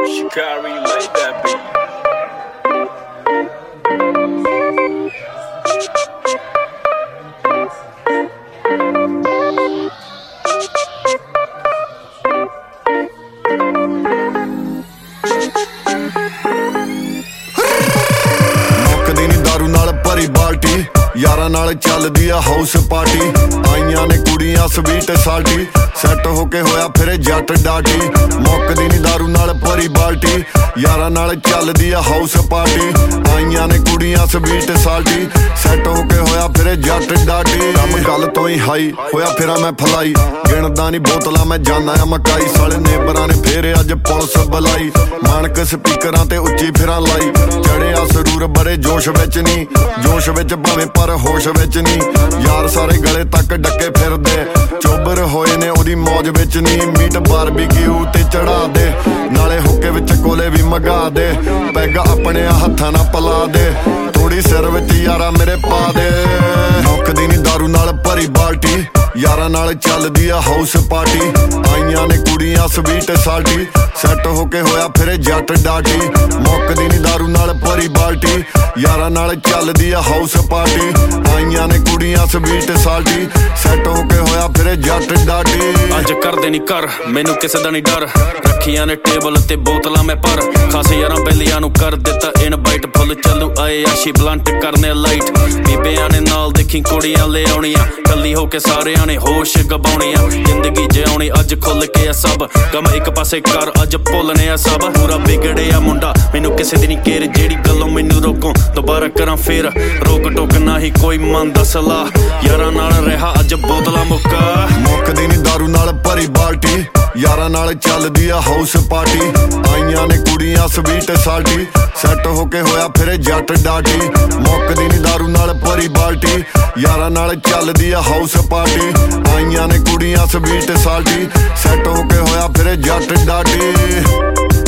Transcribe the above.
Shikari, lay that beat. ਮੁੱਕਦੀ ਨੀ ਦਾਰੂ ਨਾਲ ਭਰੀ ਬਾਲਟੀ ਯਾਰਾਂ ਨਾਲ ਚੱਲਦੀ ਆ ਹਾਊਸ ਪਾਰਟੀ ਆਈਆਂ ਨੇ ਕੁੜੀਆਂ ਸਵੀਟ ਸਾਲਟੀ ਸੈੱਟ ਹੋ ਕੇ ਹੋਇਆ ਫਿਰੇ ਜੱਟ ਡਾਟੀ ਮੁੱਕਦੀ ਨੀ ਦਾਰੂ ਨਾਲ ਭਰੀ ਬਾਲਟੀ ਯਾਰਾਂ ਨਾਲ ਚੱਲਦੀ ਆ ਹਾਊਸ ਪਾਰਟੀ ਆਈਆਂ ਨੇ ਕੁੜੀਆਂ ਸਵੀਟ ਸਾਲਟੀ ਸੈੱਟ ਹੋ ਕੇ ਹੋਇਆ ਫਿਰੇ ਜੱਟ ਡਾਟੀ ਕੰਮ ਗੱਲ ਤੋਂ ਹੀ ਹਾਈ ਹੋਇਆ ਫਿਰਾਂ ਮੈਂ ਫਲਾਈ ਗਿਣਦਾ ਨੀ ਬੋਤਲਾਂ ਮੈਂ ਜਾਨਾ ਆ ਮਕਾਈ ਸਾਲੇ ਨੇਬਰਾਂ ਨੇ ਫੇਰ ਅੱਜ ਪੁਲਿਸ ਬੁਲਾਈ ਮਾਨਕ ਸਪੀਕਰਾਂ ਤੇ ਉੱਚੀ ਫਿਰਾਂ ਲਾਈ ਚੜਿਆ ਸਰੂਰ ਬੜੇ ਜੋਸ਼ ਵਿੱਚ ਨੀ ਜੋਸ਼ ਵਿੱਚ ਭਾਵੇਂ ਪਰ ਹੋਸ਼ ਵਿੱਚ ਨੀ ਯਾਰ ਸਾਰੇ ਗਲੇ ਤੱਕ ਡੱਕੇ ਫਿਰਦੇ ਚੋਬਰ ਹੋਏ ਨੇ ਉਹਦੀ ਮੌਜ ਵਿੱਚ ਨੀ ਮੀਟ ਬਾਰਬੀਕਿਊ ਤੇ ਚੜਾ ਦੇ ਨਾਲੇ ਹੁੱਕੇ ਵਿੱਚ ਕੋਲੇ ਵੀ ਮਗਾ ਦੇ ਪੈਗ ਆਪਣੇ ਹੱਥਾਂ ਨਾਲ ਪਲਾ ਦੇ ਥੋੜੀ ਸਿਰ ਵਿੱਚ ਯਾਰਾ ਮੇਰੇ ਪਾ ਦੇ ਮੁੱਕਦੀ ਨੀ ਦਾਰੂ ਨਾਲ ਭਰੀ ਬਾਲਟੀ ਯਾਰਾਂ ਨਾਲ ਚੱਲਦੀ ਆ ਹਾਊਸ ਪਾਰਟੀ ਆਈਆਂ ਨੇ ਕੁੜੀਆਂ ਸਵੀਟ ਸਾਲਟੀ ਸੈੱਟ ਹੋ ਕੇ ਹੋਇਆ ਫਿਰੇ ਜੱਟ ਡਾਟੀ ਮੁੱਕਦੀ ਨੀ ਦਾਰੂ ਨਾਲ ਭਰੀ ਬਾਲਟੀ ਯਾਰਾਂ ਨਾਲ ਚੱਲਦੀ ਆ ਹਾਊਸ ਪਾਰਟੀ ਆਈਆਂ ਨੇ ਕੁੜੀਆਂ ਸਵੀਟ ਸਾਲਟੀ ਸੈੱਟ ਹੋ ਕੇ ਹੋਇਆ ਫਿਰੇ ਜੱਟ ਡਾਟੀ ਅੱਜ ਕਰਦੇ ਨੀ ਕਰ ਮੈਨੂੰ ਕਿਸੇ ਦਾ ਨੀ ਡਰ ਰੱਖੀਆਂ ਨੇ ਟੇਬਲ ਤੇ ਬੋਤਲਾਂ ਮੈਂ ਪਰ ਖਾਸੇ ਯਾਰਾਂ ਬੈਲੀਆਂ ਨੂੰ ਕਰ ਦਿੱਤਾ ਇਨਵਾਈਟ ਫੁੱਲ ਚੱਲੂ ਆਏ ਆਸ਼ੀ ਬਲੰਟ ਕਰਨੇ ਲਾਈਟ ਬੀਬਿਆਂ ਨੇ ਨਾਲ ਦੇਖੀ ਕੁੜੀਆਂ ਲੈ ਆਉਣੀਆਂ ਕੱਲੀ ਹੋ ਕੇ ਸਾਰਿਆਂ ਨੇ ਹੋਸ਼ ਗਵਾਉਣੀਆਂ ਜ਼ਿੰਦਗੀ ਜਿਉਣੀ ਅੱਜ ਖੁੱਲ ਕੇ ਆ ਸਭ ਗਮ ਇੱਕ ਪਾਸੇ ਕਰ ਅੱਜ ਭੁੱਲਨੇ ਆ ਸਭ ਪੂਰਾ ਵਿਗੜਿਆ ਮੁੰਡਾ ਮੈਨੂੰ ਕਿਸੇ ਦੀ ਨੀ ਕੇਰ ਜਿਹੜੀ ਗੱਲੋਂ ਮੈਨੂੰ ਰੋਕੋ ਦੁਬਾਰਾ ਕਰਾਂ ਫੇਰ ਰੋਕ ਟੋਕ ਨਾ ਹੀ ਕੋਈ ਮੰਨਦਾ ਸਲਾਹ ਯਾਰਾਂ ਨਾਲ ਰਿਹਾ ਅੱਜ ਬੋਤਲਾਂ ਮੁੱਕਾ ਮੁੱਕਦੀ ਨੀ ਦਾਰੂ ਨਾਲ ਭਰੀ ਬਾਲਟੀ ਯਾਰਾਂ ਨਾਲ ਚੱਲਦੀ ਆ ਹਾਊਸ ਪਾਰਟੀ ਆਈਆਂ ਨੇ ਕੁੜੀਆਂ ਸਵੀਟ ਸਾਲਟੀ ਸੈੱਟ ਹੋ ਕੇ ਹੋਇਆ ਫਿਰੇ ਜੱਟ ਡਾਟੀ ਮੁੱਕਦੀ ਨੀ ਦਾਰੂ ਨਾਲ ਭਰੀ ਬਾਲਟੀ ਯਾਰਾਂ ਨਾਲ ਚੱਲਦੀ ਆ ਹਾਊਸ ਪਾਰਟੀ ਆਈਆਂ ਨੇ ਕੁੜੀਆਂ ਸਵੀਟ ਸਾਲਟੀ ਸੈੱਟ ਹੋ ਕੇ ਹੋਇਆ ਫਿਰੇ ਜੱਟ ਡਾਟੀ